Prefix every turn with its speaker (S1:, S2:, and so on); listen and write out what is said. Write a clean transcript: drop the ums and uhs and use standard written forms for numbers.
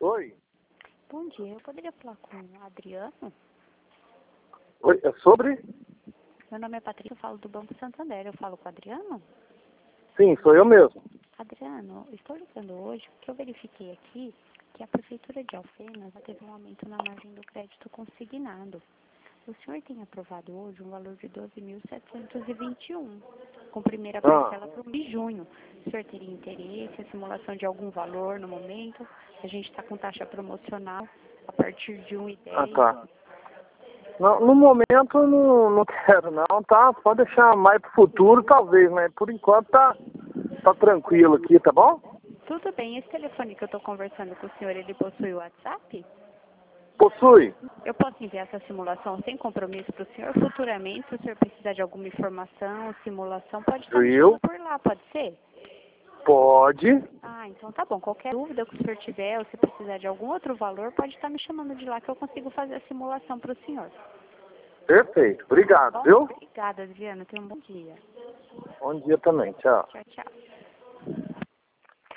S1: Oi.
S2: Bom dia, eu poderia falar com o Adriano?
S1: Oi, é sobre?
S2: Meu nome é Patrícia, eu falo do Banco Santander. Eu falo com o Adriano?
S1: Sim, sou eu mesmo.
S2: Adriano, estou ligando hoje porque eu verifiquei aqui que a Prefeitura de Alfenas teve um aumento na margem do crédito consignado. O senhor tem aprovado hoje um valor de 12.721, com primeira parcela para o mês de junho. O senhor teria interesse em simulação de algum valor no momento? A gente está com taxa promocional a partir de 1,10.
S1: Ah, tá. Não, no momento não quero não, tá? Pode deixar mais pro futuro, talvez, mas por enquanto tá tranquilo aqui, tá bom?
S2: Tudo bem, esse telefone que eu estou conversando com o senhor, ele possui o WhatsApp?
S1: Possui.
S2: Eu posso enviar essa simulação sem compromisso para o senhor? Futuramente, se o senhor precisar de alguma informação, simulação, pode estar me chamando por lá, pode ser?
S1: Pode.
S2: Ah, então tá bom. Qualquer dúvida que o senhor tiver, ou se precisar de algum outro valor, pode estar me chamando de lá que eu consigo fazer a simulação para o senhor.
S1: Perfeito. Obrigado,
S2: Bom,
S1: viu?
S2: obrigada, Adriana. Tenha um bom dia.
S1: Bom dia também. Tchau.
S2: Tchau, tchau.